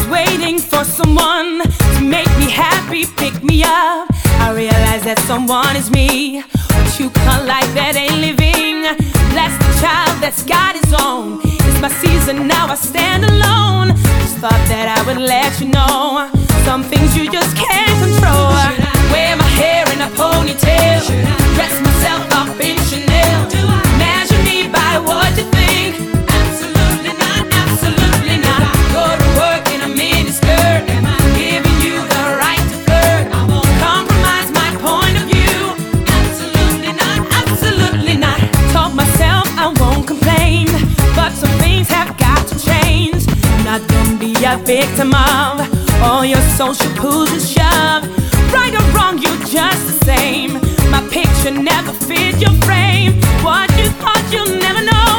was waiting for someone to make me happy, pick me up. I realize that someone is me. What you call life that ain't living. Bless the child that's got his own. It's my season now, I stand alone. Just thought that I would let you know some things you just can't control. Wear my hair in a ponytail, dress myself up in Chanel. Measure me by what you think. Absolutely not, absolutely not. Go to work in a miniskirt, giving you the right to flirt. I won't compromise my point of view. Absolutely not, absolutely not. Told myself I won't complain, but some things have got to change. Not gonna be a victim of all your social pulls and shove. Right or wrong, you just the same. My picture never fit your frame. What you thought you'll never know.